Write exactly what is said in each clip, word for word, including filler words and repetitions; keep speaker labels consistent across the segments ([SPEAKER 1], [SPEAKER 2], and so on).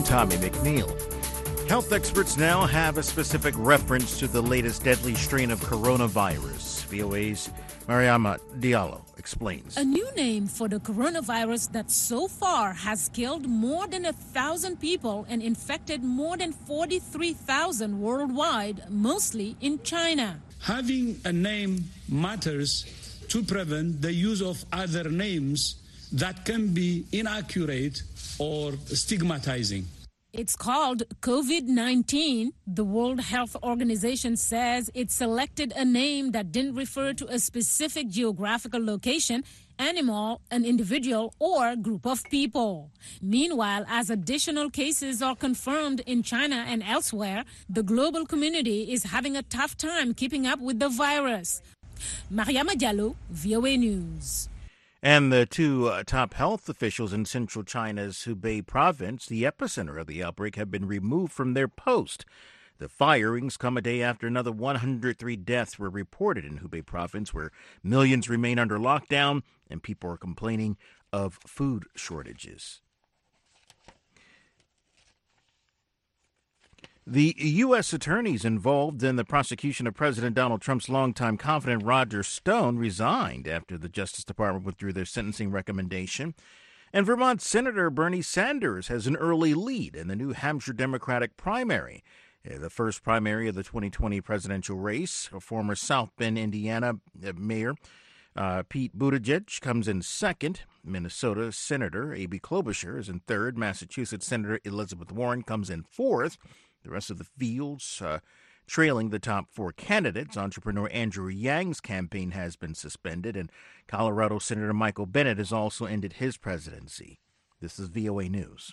[SPEAKER 1] Tommy McNeil. Health experts now have a specific reference to the latest deadly strain of coronavirus. V O A's Mariama Diallo explains.
[SPEAKER 2] A new name for the coronavirus that so far has killed more than a thousand people and infected more than forty-three thousand worldwide, mostly in China.
[SPEAKER 3] Having a name matters to prevent the use of other names that can be inaccurate or stigmatizing.
[SPEAKER 2] It's called COVID nineteen. The World Health Organization says it selected a name that didn't refer to a specific geographical location, animal, an individual, or group of people. Meanwhile, as additional cases are confirmed in China and elsewhere, the global community is having a tough time keeping up with the virus. Mariama Diallo, V O A News.
[SPEAKER 1] And the two uh, top health officials in central China's Hubei province, the epicenter of the outbreak, have been removed from their post. The firings come a day after another one hundred three deaths were reported in Hubei province, where millions remain under lockdown and people are complaining of food shortages. The U S attorneys involved in the prosecution of President Donald Trump's longtime confidant Roger Stone resigned after the Justice Department withdrew their sentencing recommendation. And Vermont Senator Bernie Sanders has an early lead in the New Hampshire Democratic primary, the first primary of the twenty twenty presidential race. Former South Bend, Indiana Mayor uh, Pete Buttigieg comes in second. Minnesota Senator Amy Klobuchar is in third. Massachusetts Senator Elizabeth Warren comes in fourth. The rest of the fields uh, trailing the top four candidates. Entrepreneur Andrew Yang's campaign has been suspended, and Colorado Senator Michael Bennet has also ended his presidency. This is V O A News.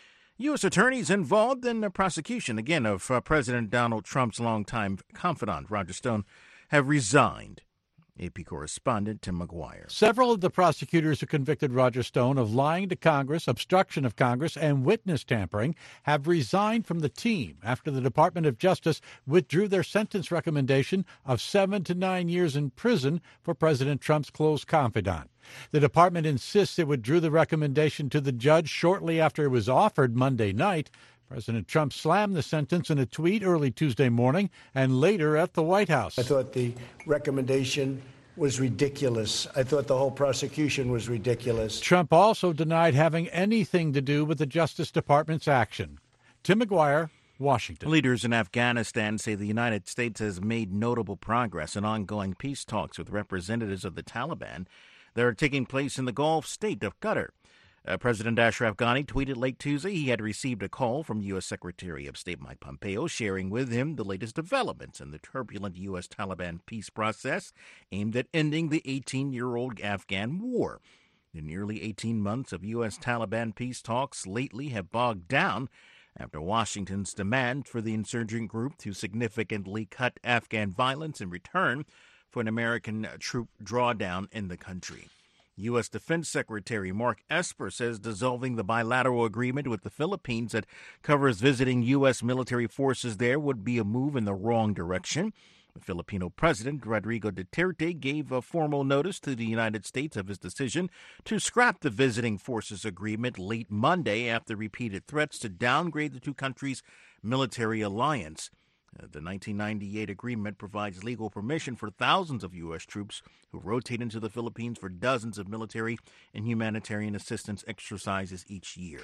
[SPEAKER 1] U S attorneys involved in the prosecution, again, of uh, President Donald Trump's longtime confidant, Roger Stone, have resigned. A P correspondent Tim McGuire.
[SPEAKER 4] Several of the prosecutors who convicted Roger Stone of lying to Congress, obstruction of Congress, and witness tampering have resigned from the team after the Department of Justice withdrew their sentence recommendation of seven to nine years in prison for President Trump's close confidant. The department insists it withdrew the recommendation to the judge shortly after it was offered Monday night. President Trump slammed the sentence in a tweet early Tuesday morning and later at the White House.
[SPEAKER 5] I thought the recommendation was ridiculous. I thought the whole prosecution was ridiculous.
[SPEAKER 4] Trump also denied having anything to do with the Justice Department's action. Tim McGuire, Washington.
[SPEAKER 1] Leaders in Afghanistan say the United States has made notable progress in ongoing peace talks with representatives of the Taliban that are taking place in the Gulf state of Qatar. Uh, President Ashraf Ghani tweeted late Tuesday he had received a call from U S. Secretary of State Mike Pompeo sharing with him the latest developments in the turbulent U S. Taliban peace process aimed at ending the eighteen-year-old Afghan war. The nearly eighteen months of U S. Taliban peace talks lately have bogged down after Washington's demand for the insurgent group to significantly cut Afghan violence in return for an American troop drawdown in the country. U S. Defense Secretary Mark Esper says dissolving the bilateral agreement with the Philippines that covers visiting U S military forces there would be a move in the wrong direction. The Filipino President Rodrigo Duterte gave a formal notice to the United States of his decision to scrap the visiting forces agreement late Monday after repeated threats to downgrade the two countries' military alliance. The nineteen ninety-eight agreement provides legal permission for thousands of U S troops who rotate into the Philippines for dozens of military and humanitarian assistance exercises each year.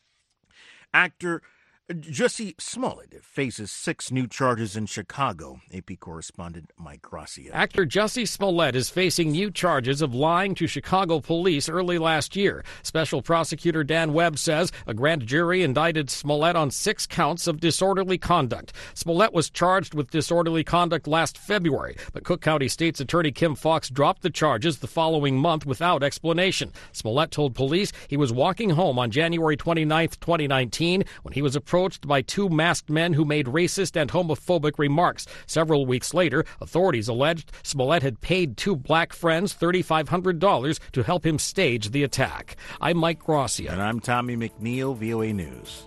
[SPEAKER 1] Actor Jussie Smollett faces six new charges in Chicago. A P correspondent Mike Gracia.
[SPEAKER 6] Actor Jussie Smollett is facing new charges of lying to Chicago police early last year. Special prosecutor Dan Webb says a grand jury indicted Smollett on six counts of disorderly conduct. Smollett was charged with disorderly conduct last February, but Cook County State's Attorney Kim Foxx dropped the charges the following month without explanation. Smollett told police he was walking home on January twenty-ninth, twenty nineteen, when he was approached by two masked men who made racist and homophobic remarks. Several weeks later, authorities alleged Smollett had paid two black friends three thousand five hundred dollars to help him stage the attack. I'm Mike Gracia.
[SPEAKER 1] And I'm Tommy McNeil, V O A News.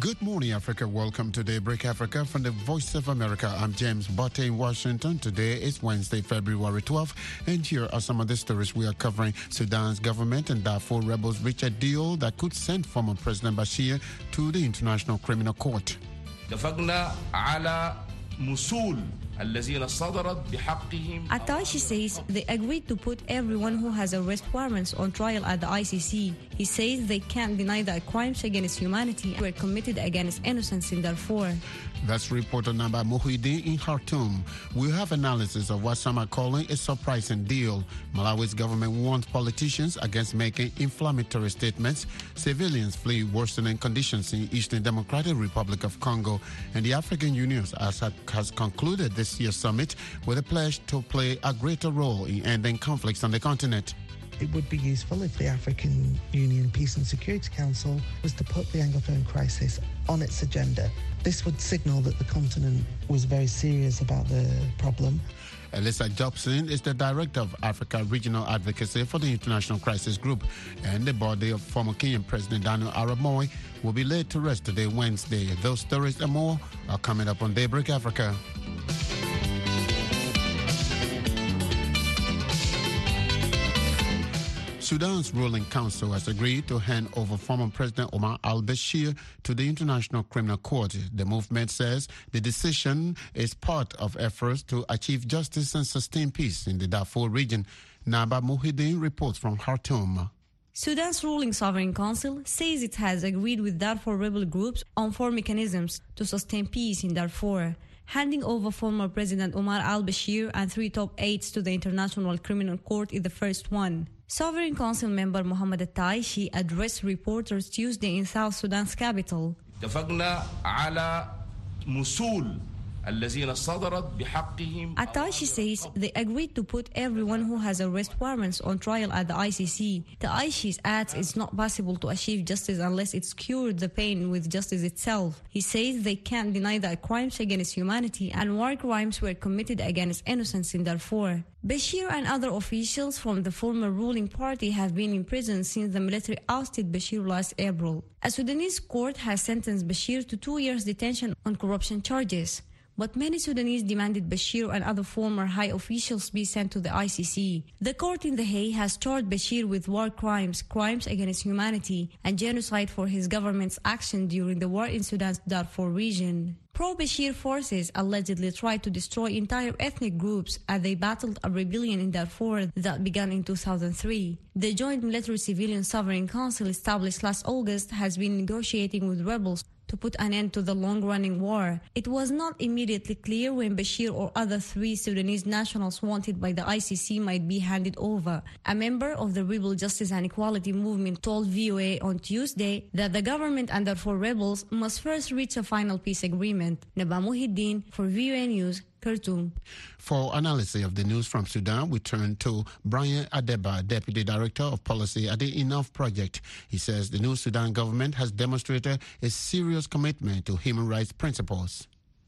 [SPEAKER 7] Good morning, Africa. Welcome to Daybreak Africa from the Voice of America. I'm James Botte in Washington. Today is Wednesday, February twelfth, and here are some of the stories we are covering. Sudan's government and Darfur rebels reach a deal that could send former President Bashir to the International Criminal Court.
[SPEAKER 8] اتفقنا على مسول الذين صدرت بحقهم.
[SPEAKER 9] Attashi says they agreed to put everyone who has arrest warrants on trial at the I C C. He says they can't deny that crimes against humanity were committed against innocents in Darfur.
[SPEAKER 7] That's reporter Naba Muhyiddin in Khartoum. We have analysis of what some are calling a surprising deal. Malawi's government warns politicians against making inflammatory statements. Civilians flee worsening conditions in Eastern Democratic Republic of Congo. And the African Union has, has concluded this year's summit with a pledge to play a greater role in ending conflicts on the continent.
[SPEAKER 10] It would be useful if the African Union Peace and Security Council was to put the Anglophone crisis on its agenda. This would signal that the continent was very serious about the problem.
[SPEAKER 7] Elisa Jobson is the director of Africa Regional Advocacy for the International Crisis Group, and the body of former Kenyan President Daniel Arap Moi will be laid to rest today, Wednesday. Those stories and more are coming up on Daybreak Africa. Sudan's ruling council has agreed to hand over former President Omar al-Bashir to the International Criminal Court. The movement says the decision is part of efforts to achieve justice and sustain peace in the Darfur region. Naba Muhyiddin reports from Khartoum.
[SPEAKER 9] Sudan's ruling sovereign council says it has agreed with Darfur rebel groups on four mechanisms to sustain peace in Darfur, handing over former President Omar al-Bashir and three top aides to the International Criminal Court is the first one. Sovereign Council member Mohamed Attaishi addressed reporters Tuesday in South Sudan's capital.
[SPEAKER 8] اتفقنا على مسول الذين صدرت بحقهم.
[SPEAKER 9] Attaishi says they agreed to put everyone who has arrest warrants on trial at the I C C. Attaishi adds it's not possible to achieve justice unless it's cured the pain with justice itself. He says they can't deny that crimes against humanity and war crimes were committed against innocents in Darfur. Bashir and other officials from the former ruling party have been in prison since the military ousted Bashir last April. A Sudanese court has sentenced Bashir to two years detention on corruption charges. But many Sudanese demanded Bashir and other former high officials be sent to the I C C. The court in The Hague has charged Bashir with war crimes, crimes against humanity, and genocide for his government's action during the war in Sudan's Darfur region. Pro-Bashir forces allegedly tried to destroy entire ethnic groups as they battled a rebellion in Darfur that began in two thousand three. The Joint Military-Civilian Sovereign Council established last August has been negotiating with rebels to put an end to the long-running war. It was not immediately clear when Bashir or other three Sudanese nationals wanted by the I C C might be handed over. A member of the Rebel Justice and Equality Movement told V O A on Tuesday that the government and Darfur rebels must first reach a final peace agreement. Naba Muhyiddin for V O A News, Khartoum.
[SPEAKER 7] For analysis of the news from Sudan, we turn to Brian Adeba, Deputy Director of Policy at the Enough Project. He says the new Sudan government has demonstrated a serious commitment to human rights principles.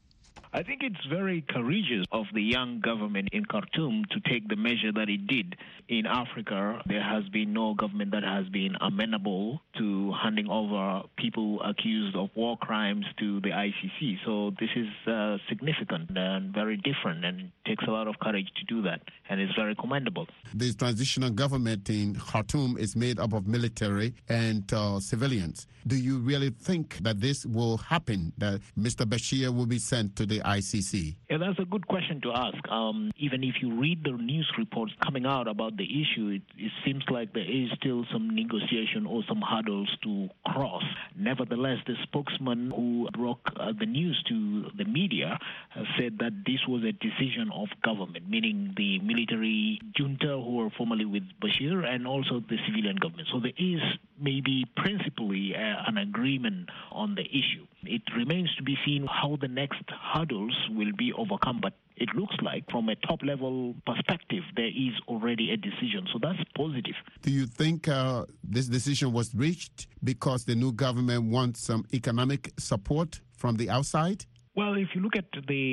[SPEAKER 11] I think it's very courageous of the young government in Khartoum to take the measure that it did. In Africa, there has been no government that has been amenable to handing over people accused of war crimes to the I C C. So this is uh, significant and very different, and it takes a lot of courage to do that, and it's very commendable.
[SPEAKER 7] The transitional government in Khartoum is made up of military and uh, civilians. Do you really think that this will happen, that Mister Bashir will be sent to the I C C?
[SPEAKER 11] Yeah, that's a good question to ask. Um, even if you read the news reports coming out about the issue, it, it seems like there is still some negotiation or some hurdles to cross. Nevertheless, the spokesman who broke uh, the news to the media uh, said that this was a decision of government, meaning the military junta who were formerly with Bashir and also the civilian government. So there is maybe principally uh, an agreement on the issue. It remains to be seen how the next hurdles will be overcome, but it looks like from a top-level perspective, there is already a decision. So that's positive.
[SPEAKER 7] Do you think uh, this decision was reached because the new government wants some economic support from the outside?
[SPEAKER 11] Well, if you look at the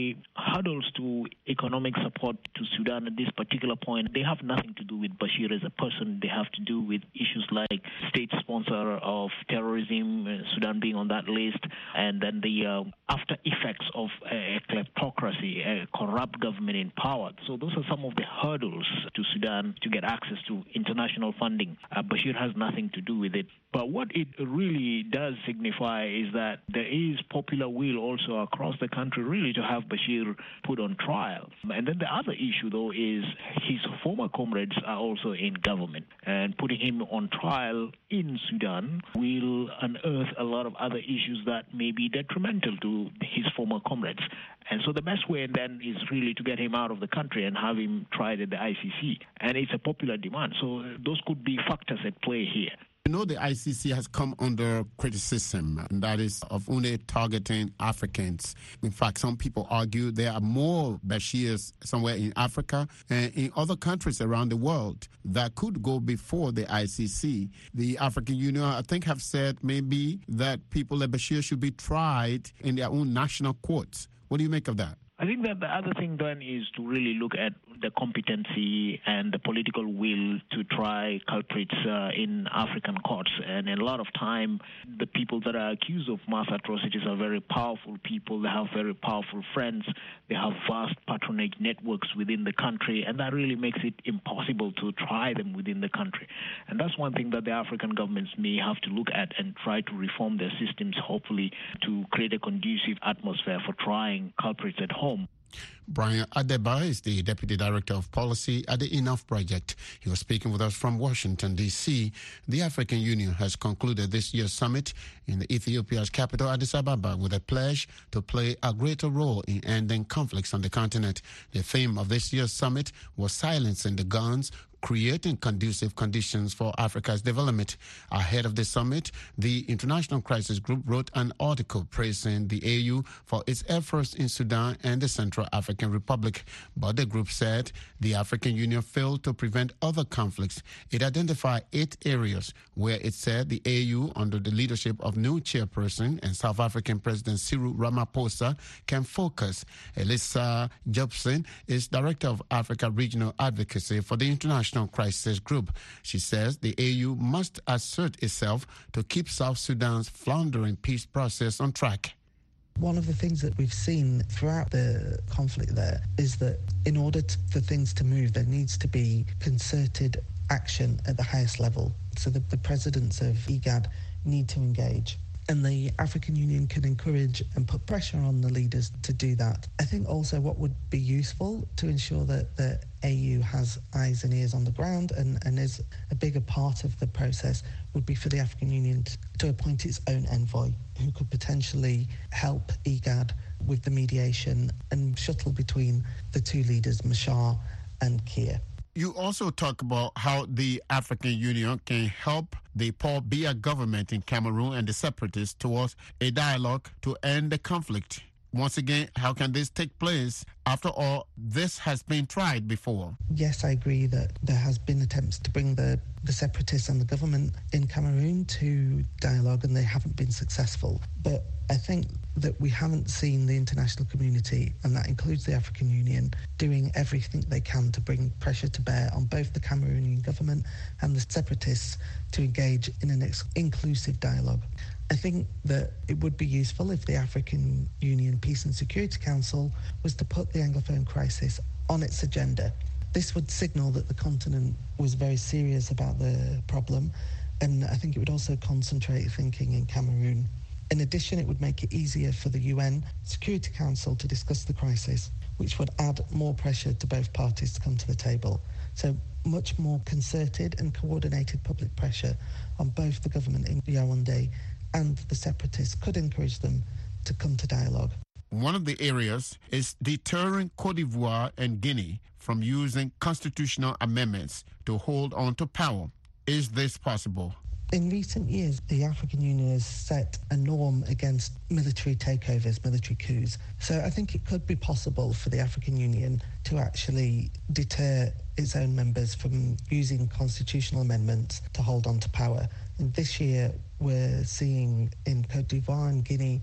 [SPEAKER 11] hurdles to economic support to Sudan at this particular point, they have nothing to do with Bashir as a person. They have to do with issues like state sponsor of terrorism, uh, Sudan being on that list, and then the uh, after effects of a kleptocracy, a corrupt government in power. So those are some of the hurdles to Sudan to get access to international funding. Uh, Bashir has nothing to do with it. But what it really does signify is that there is popular will also across the country really to have Bashir put on trial. And then the other issue, though, is his former comrades are also in government. And putting him on trial in Sudan will unearth a lot of other issues that may be detrimental to his former comrades. And so the best way then is really to get him out of the country and have him tried at the I C C. And it's a popular demand. So those could be factors at play here.
[SPEAKER 7] You know, the I C C has come under criticism, and that is of only targeting Africans. In fact, some people argue there are more Bashirs somewhere in Africa and in other countries around the world that could go before the I C C. The African Union, I think, have said maybe that people like Bashir should be tried in their own national courts. What do you make of that?
[SPEAKER 11] I think that the other thing then is to really look at the competency and the political will to try culprits uh, in African courts. And a lot of time, the people that are accused of mass atrocities are very powerful people. They have very powerful friends. They have vast patronage networks within the country, and that really makes it impossible to try them within the country. And that's one thing that the African governments may have to look at and try to reform their systems, hopefully, to create a conducive atmosphere for trying culprits at home.
[SPEAKER 7] Brian Adeba is the Deputy Director of Policy at the Enough Project. He was speaking with us from Washington, D C The African Union has concluded this year's summit in Ethiopia's capital, Addis Ababa, with a pledge to play a greater role in ending conflicts on the continent. The theme of this year's summit was silencing the guns, creating conducive conditions for Africa's development. Ahead of the summit, the International Crisis Group wrote an article praising the A U for its efforts in Sudan and the Central African Republic. But the group said the African Union failed to prevent other conflicts. It identified eight areas where it said the A U, under the leadership of new chairperson and South African President Cyril Ramaphosa, can focus. Elisa Jobson is Director of Africa Regional Advocacy for the International Crisis Group. She says the A U must assert itself to keep South Sudan's floundering peace process on track.
[SPEAKER 10] One of the things that we've seen throughout the conflict there is that in order to, for things to move, there needs to be concerted action at the highest level. So the, the presidents of IGAD need to engage. And the African Union can encourage and put pressure on the leaders to do that. I think also what would be useful to ensure that the A U has eyes and ears on the ground and, and is a bigger part of the process would be for the African Union to, to appoint its own envoy who could potentially help IGAD with the mediation and shuttle between the two leaders, Machar and Kiir.
[SPEAKER 7] You also talk about how the African Union can help the Paul Biya government in Cameroon and the separatists towards a dialogue to end the conflict. Once again, how can this take place? After all, this has been tried before.
[SPEAKER 10] Yes, I agree that there has been attempts to bring the, the separatists and the government in Cameroon to dialogue, and they haven't been successful. But I think that we haven't seen the international community, and that includes the African Union, doing everything they can to bring pressure to bear on both the Cameroonian government and the separatists to engage in an ex- inclusive dialogue. I think that it would be useful if the African Union Peace and Security Council was to put the Anglophone crisis on its agenda. This would signal that the continent was very serious about the problem, and I think it would also concentrate thinking in Cameroon. In addition, it would make it easier for the U N Security Council to discuss the crisis, which would add more pressure to both parties to come to the table. So much more concerted and coordinated public pressure on both the government in Yaoundé and the separatists could encourage them to come to dialogue.
[SPEAKER 7] One of the areas is deterring Cote d'Ivoire and Guinea from using constitutional amendments to hold on to power. Is this possible?
[SPEAKER 10] In recent years, the African Union has set a norm against military takeovers, military coups. So I think it could be possible for the African Union to actually deter its own members from using constitutional amendments to hold on to power. And this year, we're seeing in Cote d'Ivoire and Guinea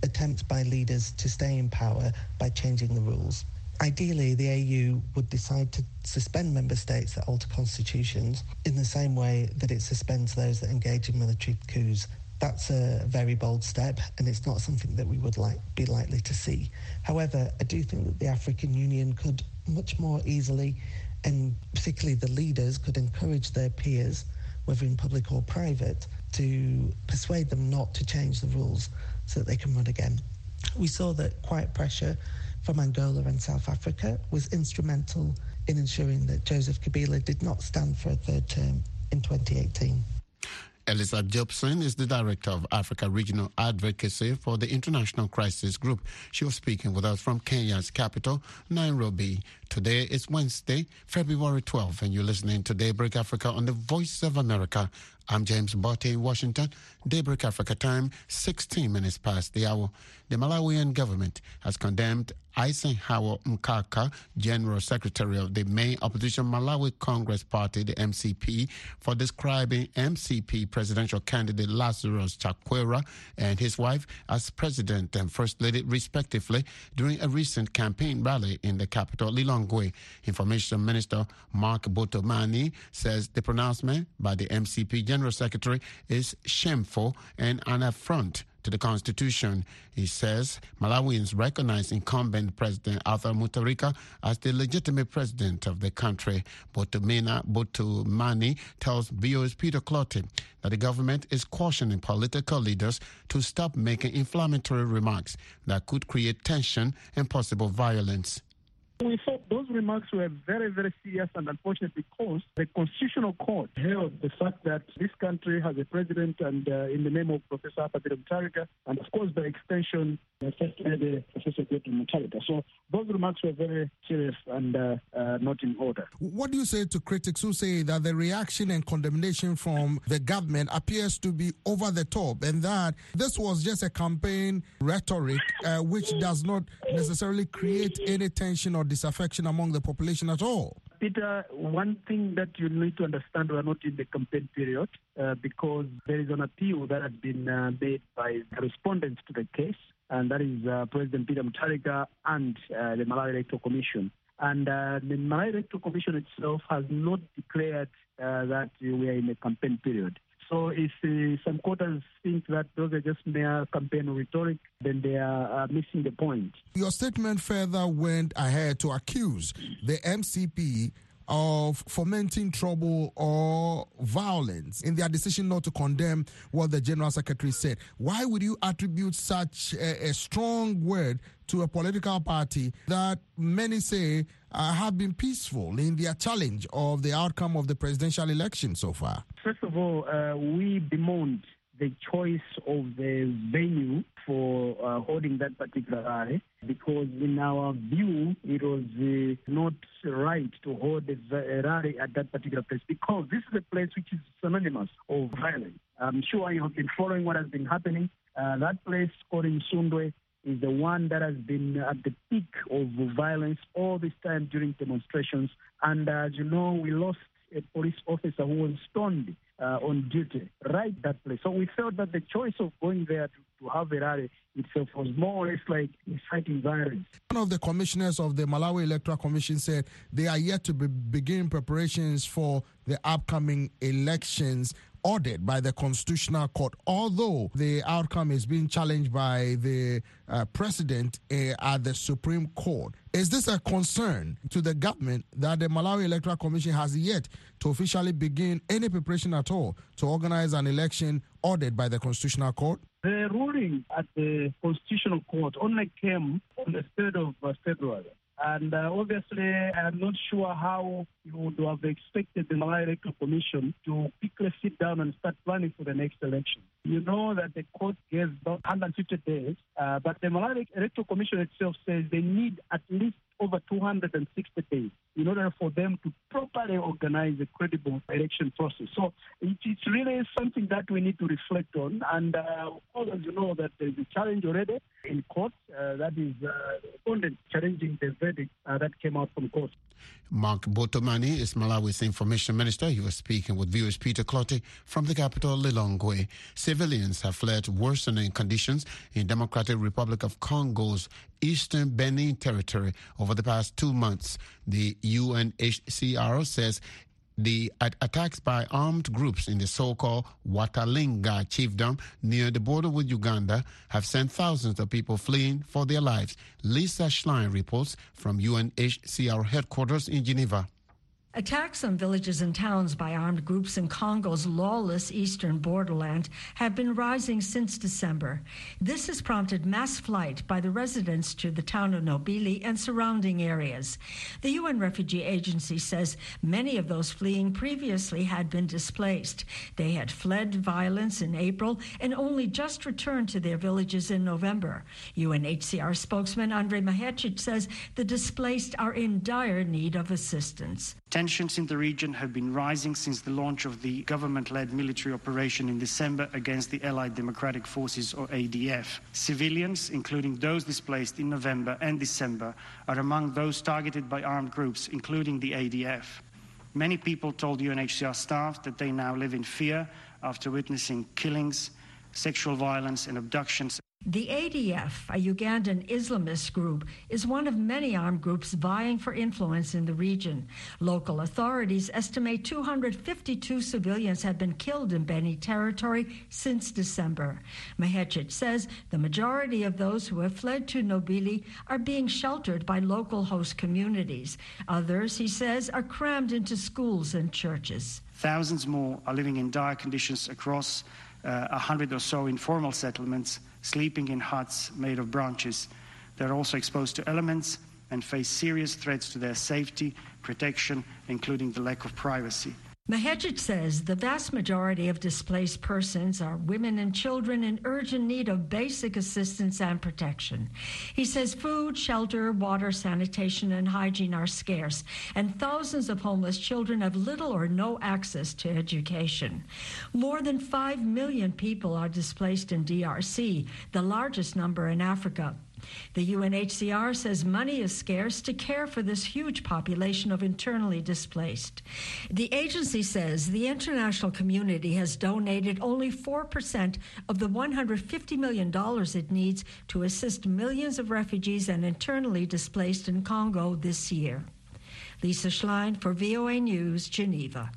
[SPEAKER 10] attempts by leaders to stay in power by changing the rules. Ideally, the A U would decide to suspend member states that alter constitutions in the same way that it suspends those that engage in military coups. That's a very bold step, and it's not something that we would like be likely to see. However, I do think that the African Union could much more easily, and particularly the leaders, could encourage their peers, whether in public or private, to persuade them not to change the rules so that they can run again. We saw that quiet pressure from Angola and South Africa was instrumental in ensuring that Joseph Kabila did not stand for a third term in twenty eighteen.
[SPEAKER 7] Elisa Jobson is the Director of Africa Regional Advocacy for the International Crisis Group. She was speaking with us from Kenya's capital, Nairobi. Today is Wednesday, February twelfth, and you're listening to Daybreak Africa on the Voice of America. I'm James Botte in Washington. Daybreak Africa time, sixteen minutes past the hour. The Malawian government has condemned Eisenhower Mkaka, General Secretary of the main opposition Malawi Congress Party, the M C P, for describing M C P presidential candidate Lazarus Chakwera and his wife as President and First Lady, respectively, during a recent campaign rally in the capital, Lilongwe. Information Minister Mark Botomani says the pronouncement by the M C P General Secretary is shameful and an affront to the Constitution. He says Malawians recognize incumbent President Arthur Mutharika as the legitimate president of the country. Botomina Botomani tells V O A's Peter Clottey that the government is cautioning political leaders to stop making inflammatory remarks that could create tension and possible violence.
[SPEAKER 12] We thought those remarks were very, very serious and unfortunate because the Constitutional Court held the fact that this country has a president and uh, in the name of Professor Arthur Mutharika, and of course by extension, uh, First Lady Professor Peter Mutharika. So those remarks were very serious and uh, uh, not in order.
[SPEAKER 13] What do you say to critics who say that the reaction and condemnation from the government appears to be over the top and that this was just a campaign rhetoric uh, which does not necessarily create any tension or disaffection among the population at all?
[SPEAKER 12] Peter, one thing that you need to understand, we are not in the campaign period uh, because there is an appeal that has been uh, made by the respondents to the case, and that is uh, President Peter Mutharika and uh, the Malawi Electoral Commission. And uh, the Malawi Electoral Commission itself has not declared uh, that we are in a campaign period. So if uh, some quarters think that those are just mere campaign rhetoric, then they are uh, missing the point.
[SPEAKER 13] Your statement further went ahead to accuse the M C P of fomenting trouble or violence in their decision not to condemn what the General Secretary said. Why would you attribute such a, a strong word to a political party that many say uh, have been peaceful in their challenge of the outcome of the presidential election so far?
[SPEAKER 12] First of all, uh, we bemoaned the choice of the venue for uh, holding that particular rally because in our view it was uh, not right to hold a rally at that particular place because this is a place which is synonymous of violence. I'm sure you have been following what has been happening. Uh, that place called Msundwe is the one that has been at the peak of violence all this time during demonstrations. And uh, as you know, we lost a police officer who was stoned uh, on duty right at that place. So we felt that the choice of going there to, to have a rally itself was more or less like inciting violence.
[SPEAKER 13] One of the commissioners of the Malawi Electoral Commission said they are yet to be begin preparations for the upcoming elections ordered by the Constitutional Court, although the outcome is being challenged by the uh, president uh, at the Supreme Court. Is this a concern to the government that the Malawi Electoral Commission has yet to officially begin any preparation at all to organize an election ordered by the Constitutional Court?
[SPEAKER 12] The ruling at the Constitutional Court only came on the third of February. And uh, obviously, I'm not sure how you would have expected the Malawi Electoral Commission to quickly sit down and start planning for the next election. You know that the court gave about one hundred fifty days, uh, but the Malawi Electoral Commission itself says they need at least over two hundred sixty days in order for them to properly organize a credible election process. So it, it's really something that we need to reflect on. And uh, of course, as you know, that there's a challenge already. in court. Uh, that is uh, responded challenging the verdict uh, that came out from court.
[SPEAKER 7] Mark Botomani is Malawi's information minister. He was speaking with viewers Peter Clottey from the capital, Lilongwe. Civilians have fled worsening conditions in Democratic Republic of Congo's eastern Benin territory over the past two months. The U N H C R says the attacks by armed groups in the so-called Watalinga chiefdom near the border with Uganda have sent thousands of people fleeing for their lives. Lisa Schlein reports from U N H C R headquarters in Geneva.
[SPEAKER 14] Attacks on villages and towns by armed groups in Congo's lawless eastern borderland have been rising since December. This has prompted mass flight by the residents to the town of Nobili and surrounding areas. The U N Refugee Agency says many of those fleeing previously had been displaced. They had fled violence in April and only just returned to their villages in November. U N H C R spokesman Andrei Mahecic says the displaced are in dire need of assistance.
[SPEAKER 15] Tensions in the region have been rising since the launch of the government-led military operation in December against the Allied Democratic Forces, or A D F. Civilians, including those displaced in November and December, are among those targeted by armed groups, including the A D F. Many people told U N H C R staff that they now live in fear after witnessing killings, sexual violence, and abductions.
[SPEAKER 14] The A D F, a Ugandan Islamist group, is one of many armed groups vying for influence in the region. Local authorities estimate two hundred fifty-two civilians have been killed in Beni territory since December. Mahecic says the majority of those who have fled to Nobili are being sheltered by local host communities. Others, he says, are crammed into schools and churches.
[SPEAKER 15] Thousands more are living in dire conditions across uh, a hundred or so informal settlements, sleeping in huts made of branches. They're also exposed to elements and face serious threats to their safety, protection, including the lack of privacy.
[SPEAKER 14] Mahecic says the vast majority of displaced persons are women and children in urgent need of basic assistance and protection. He says food, shelter, water, sanitation, and hygiene are scarce, and thousands of homeless children have little or no access to education. More than five million people are displaced in D R C, the largest number in Africa. The U N H C R says money is scarce to care for this huge population of internally displaced. The agency says the international community has donated only four percent of the one hundred fifty million dollars it needs to assist millions of refugees and internally displaced in Congo this year. Lisa Schlein for V O A News, Geneva.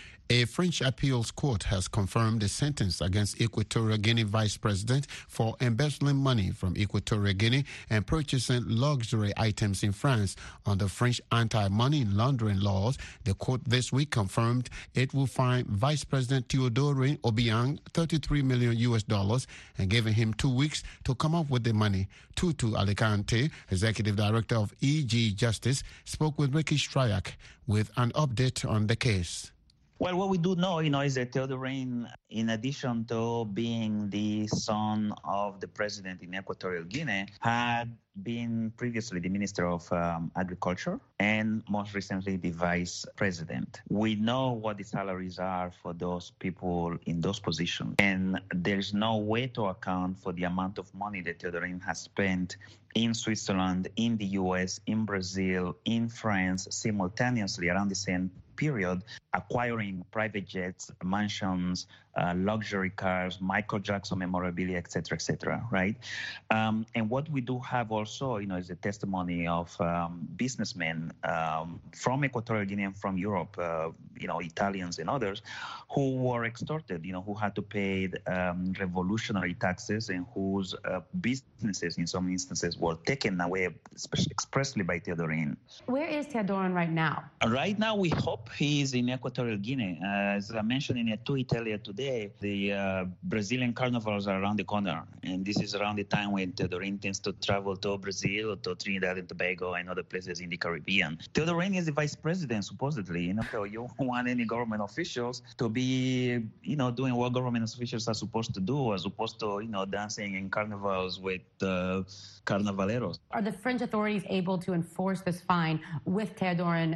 [SPEAKER 7] A French appeals court has confirmed a sentence against Equatorial Guinea vice president for embezzling money from Equatorial Guinea and purchasing luxury items in France under French anti-money laundering laws. The court this week confirmed it will fine Vice President Théodore Obiang thirty-three million U S dollars and giving him two weeks to come up with the money. Tutu Alicante, executive director of E G Justice, spoke with Ricky Stryak with an update on the case.
[SPEAKER 16] Well, what we do know, you know, is that Théodore, in addition to being the son of the president in Equatorial Guinea, had been previously the Minister of um, Agriculture and most recently the Vice President. We know what the salaries are for those people in those positions, and there's no way to account for the amount of money that Théodore has spent in Switzerland, in the U S, in Brazil, in France, simultaneously around the same period, acquiring private jets, mansions, uh, luxury cars, Michael Jackson memorabilia, et cetera, et cetera, right? Um, and what we do have also, you know, is a testimony of um, businessmen um, from Equatorial Guinea and from Europe, uh, you know, Italians and others, who were extorted, you know, who had to pay um, revolutionary taxes and whose uh, businesses, in some instances, were taken away expressly by Théodore.
[SPEAKER 17] Where is Théodore right now?
[SPEAKER 16] Right now, we hope he's in Equatorial Guinea. Uh, as I mentioned in a tweet earlier today, the uh, Brazilian carnivals are around the corner, and this is around the time when Théodore intends to travel to Brazil, to Trinidad and Tobago, and other places in the Caribbean. Théodore is the vice president, supposedly. You know, so you want any government officials to be, you know, doing what government officials are supposed to do, as opposed to, you know, dancing in carnivals with uh, carnavaleros.
[SPEAKER 17] Are the French authorities able to enforce this fine with Théodore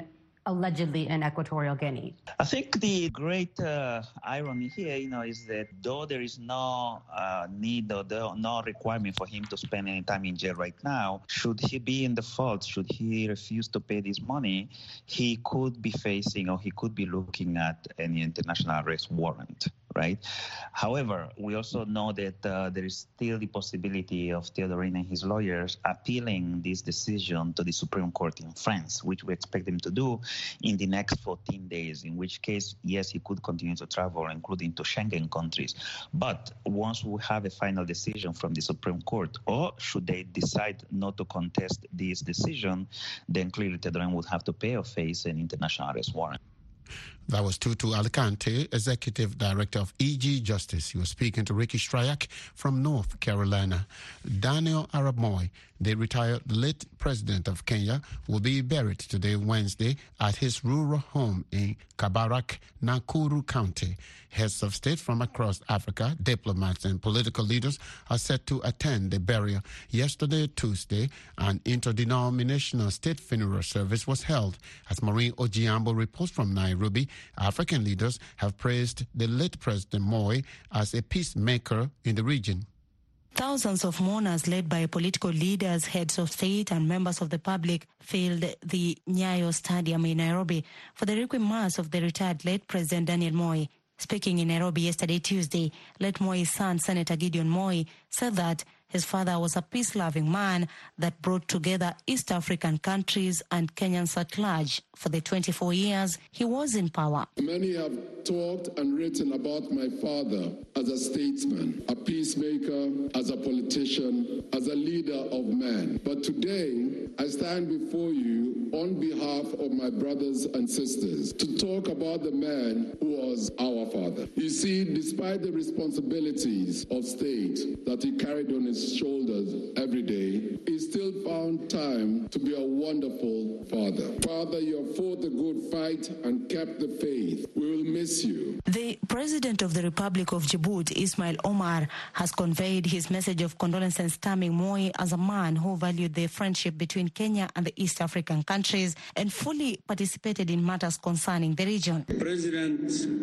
[SPEAKER 17] allegedly in Equatorial Guinea?
[SPEAKER 16] I think the great uh, irony here, you know, is that though there is no uh, need or the, no requirement for him to spend any time in jail right now, should he be in default, should he refuse to pay this money, he could be facing or he could be looking at any international arrest warrant. Right. However, we also know that uh, there is still the possibility of Théodorin and his lawyers appealing this decision to the Supreme Court in France, which we expect them to do in the next fourteen days, in which case, yes, he could continue to travel, including to Schengen countries. But once we have a final decision from the Supreme Court, or should they decide not to contest this decision, then clearly Théodorin would have to pay or face an international arrest warrant.
[SPEAKER 7] That was Tutu Alicante, Executive Director of E G Justice. He was speaking to Ricky Stryak from North Carolina. Daniel Arap Moi, the retired late president of Kenya, will be buried today, Wednesday, at his rural home in Kabarak, Nakuru County. Heads of state from across Africa, diplomats and political leaders are set to attend the burial. Yesterday, Tuesday, an interdenominational state funeral service was held. As Maureen Ojiambo reports from Nairobi, African leaders have praised the late President Moi as a peacemaker in the region.
[SPEAKER 18] Thousands of mourners led by political leaders, heads of state and members of the public filled the Nyayo Stadium in Nairobi for the requiem mass of the retired late President Daniel Moi. Speaking in Nairobi yesterday, Tuesday, late Moi's son, Senator Gideon Moi, said that his father was a peace-loving man that brought together East African countries and Kenyans at large. For the twenty-four years he was in power.
[SPEAKER 19] Many have talked and written about my father as a statesman, a peacemaker, as a politician, as a leader of men. But today, I stand before you on behalf of my brothers and sisters to talk about the man who was our father. You see, despite the responsibilities of state that he carried on his shoulders every day, he still found time to be a wonderful father. Father, you have fought the good fight and kept the faith. We will miss you.
[SPEAKER 18] The President of the Republic of Djibouti, Ismail Omar, has conveyed his message of condolences, terming Moi as a man who valued the friendship between Kenya and the East African countries and fully participated in matters concerning the region.
[SPEAKER 20] President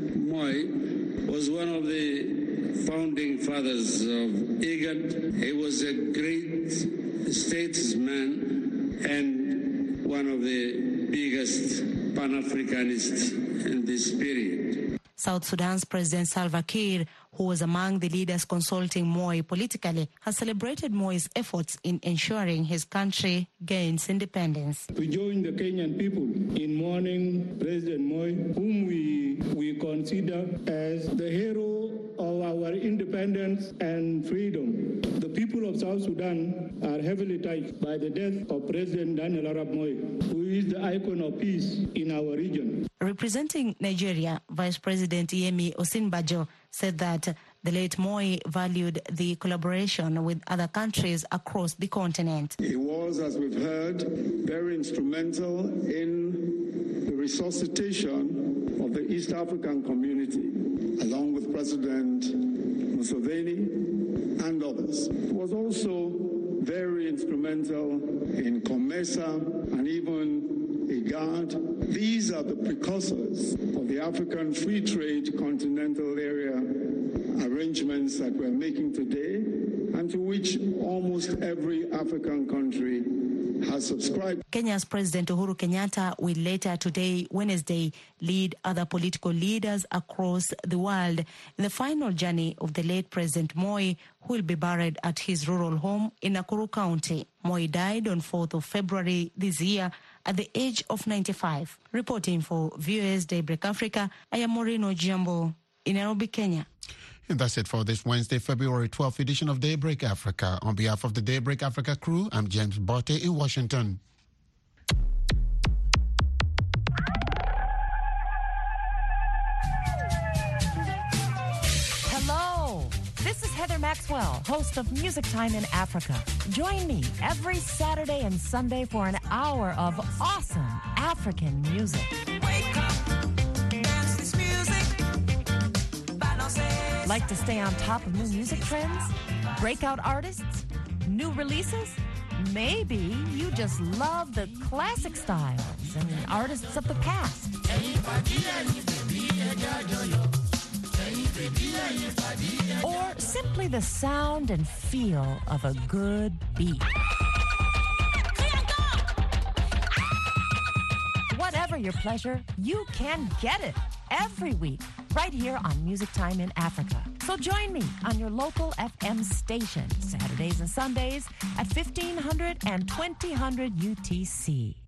[SPEAKER 20] Moi was one of the founding fathers of IGAD. He was a great statesman and one of the biggest Pan-Africanists in this period.
[SPEAKER 18] South Sudan's President Salva Kiir, who was among the leaders consulting Moi politically, has celebrated Moi's efforts in ensuring his country gains independence.
[SPEAKER 12] We join the Kenyan people in mourning President Moi, whom we, we consider as the hero of our independence and freedom. The people of South Sudan are heavily touched by the death of President Daniel Arap Moi, who is the icon of peace in our region.
[SPEAKER 18] Representing Nigeria, Vice President Yemi Osinbajo said that the late Moi valued the collaboration with other countries across the continent.
[SPEAKER 19] He was, as we've heard, very instrumental in the resuscitation of the East African community, along with President Museveni and others. He was also very instrumental in COMESA and even IGAD. These are the precursors of the African Free Trade Continental Area arrangements that we're making today, and to which almost every African country has subscribed.
[SPEAKER 18] Kenya's President Uhuru Kenyatta will later today, Wednesday, lead other political leaders across the world in the final journey of the late President Moi, who will be buried at his rural home in Nakuru County. Moi died on fourth of February this year at the age of ninety-five. Reporting for V O A's Daybreak Africa, I am Maureen Ojiambo in Nairobi, Kenya.
[SPEAKER 7] And that's it for this Wednesday, February twelfth edition of Daybreak Africa. On behalf of the Daybreak Africa crew, I'm James Botte in Washington.
[SPEAKER 21] Hello, this is Heather Maxwell, host of Music Time in Africa. Join me every Saturday and Sunday for an hour of awesome African music.
[SPEAKER 22] Wake up, dance this music.
[SPEAKER 21] Like to stay on top of new music trends? Breakout artists? New releases? Maybe you just love the classic styles. and artists of the past. Or simply the sound and feel of a good beat. Whatever your pleasure, you can get it every week right here on Music Time in Africa. So join me on your local F M station Saturdays and Sundays at fifteen hundred and twenty hundred U T C.